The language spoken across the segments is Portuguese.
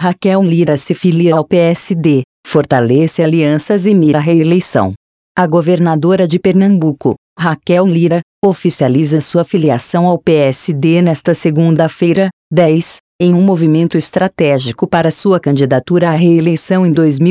Raquel Lira se filia ao PSD, fortalece alianças e mira a reeleição. A governadora de Pernambuco, Raquel Lira, oficializa sua filiação ao PSD nesta segunda-feira, 10, em um movimento estratégico para sua candidatura à reeleição em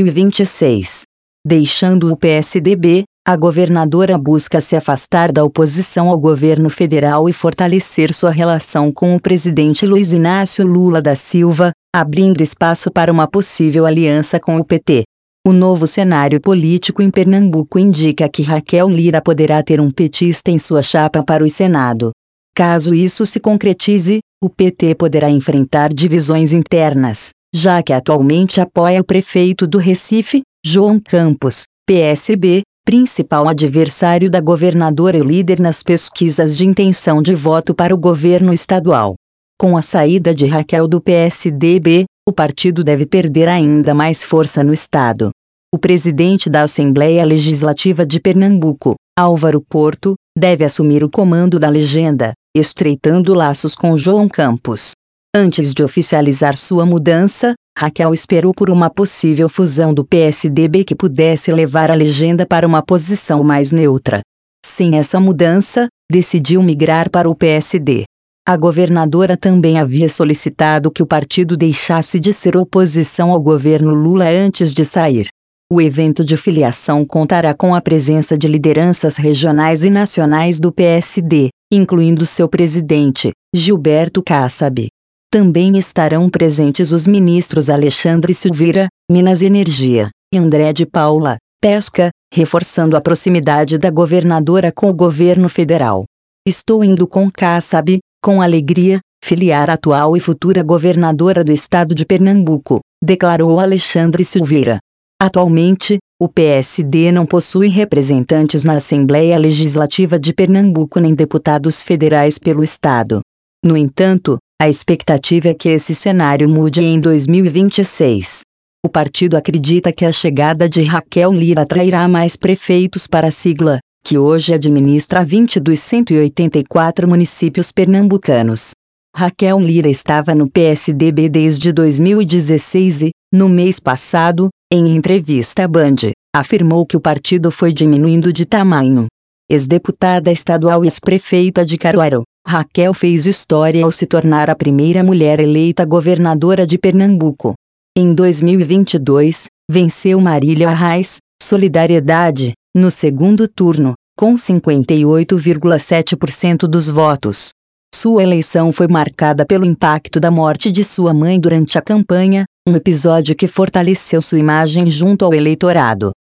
2026. Deixando o PSDB, a governadora busca se afastar da oposição ao governo federal e fortalecer sua relação com o presidente Luiz Inácio Lula da Silva, abrindo espaço para uma possível aliança com o PT. O novo cenário político em Pernambuco indica que Raquel Lira poderá ter um petista em sua chapa para o Senado. Caso isso se concretize, o PT poderá enfrentar divisões internas, já que atualmente apoia o prefeito do Recife, João Campos, PSB, principal adversário da governadora e líder nas pesquisas de intenção de voto para o governo estadual. Com a saída de Raquel do PSDB, o partido deve perder ainda mais força no estado. O presidente da Assembleia Legislativa de Pernambuco, Álvaro Porto, deve assumir o comando da legenda, estreitando laços com João Campos. Antes de oficializar sua mudança, Raquel esperou por uma possível fusão do PSDB que pudesse levar a legenda para uma posição mais neutra. Sem essa mudança, decidiu migrar para o PSD. A governadora também havia solicitado que o partido deixasse de ser oposição ao governo Lula antes de sair. O evento de filiação contará com a presença de lideranças regionais e nacionais do PSD, incluindo seu presidente, Gilberto Kassab. Também estarão presentes os ministros Alexandre Silveira, Minas e Energia, e André de Paula, Pesca, reforçando a proximidade da governadora com o governo federal. Estou indo com Kassab, com alegria, filiar a atual e futura governadora do estado de Pernambuco, declarou Alexandre Silveira. Atualmente, o PSD não possui representantes na Assembleia Legislativa de Pernambuco nem deputados federais pelo estado. No entanto, a expectativa é que esse cenário mude em 2026. O partido acredita que a chegada de Raquel Lira atrairá mais prefeitos para a sigla, que hoje administra 20 dos 184 municípios pernambucanos. Raquel Lira estava no PSDB desde 2016 e, no mês passado, em entrevista à Band, afirmou que o partido foi diminuindo de tamanho. Ex-deputada estadual e ex-prefeita de Caruaru, Raquel fez história ao se tornar a primeira mulher eleita governadora de Pernambuco. Em 2022, venceu Marília Reis, Solidariedade, no segundo turno, com 58,7% dos votos. Sua eleição foi marcada pelo impacto da morte de sua mãe durante a campanha, um episódio que fortaleceu sua imagem junto ao eleitorado.